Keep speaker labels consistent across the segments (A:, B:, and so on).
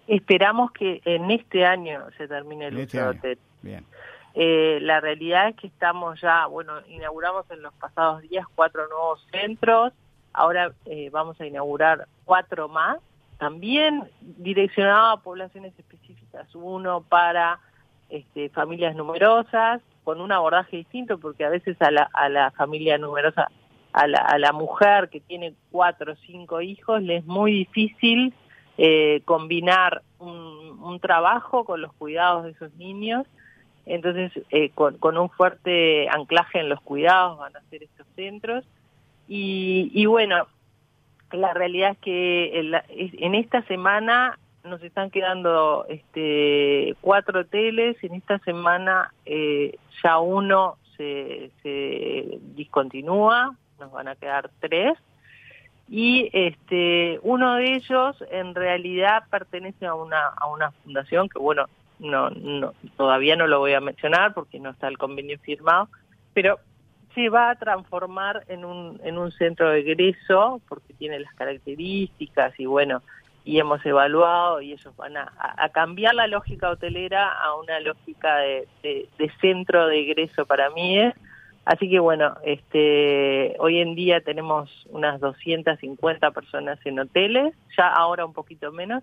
A: Esperamos que en este año se termine el uso de hotel.
B: Bien.
A: La realidad es que estamos ya, inauguramos en los pasados días 4 nuevos centros, ahora vamos a inaugurar 4 más, también direccionado a poblaciones específicas, uno para familias numerosas, con un abordaje distinto, porque a veces a la familia numerosa, a la mujer que tiene 4 o 5 hijos, le es muy difícil combinar un trabajo con los cuidados de esos niños. Entonces, con un fuerte anclaje en los cuidados van a ser estos centros. Y bueno, la realidad es que en esta semana nos están quedando 4 hoteles. En esta semana ya uno se discontinúa, nos van a quedar 3. Y uno de ellos en realidad pertenece a una fundación que, bueno, no todavía no lo voy a mencionar porque no está el convenio firmado, pero se va a transformar en un centro de egreso porque tiene las características y bueno, y hemos evaluado y ellos van a cambiar la lógica hotelera a una lógica de centro de egreso para MIE. Así que bueno, hoy en día tenemos unas 250 personas en hoteles, ya ahora un poquito menos,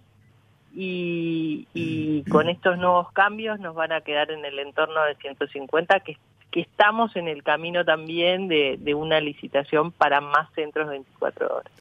A: y con estos nuevos cambios nos van a quedar en el entorno de 150, que estamos en el camino también de una licitación para más centros 24 horas.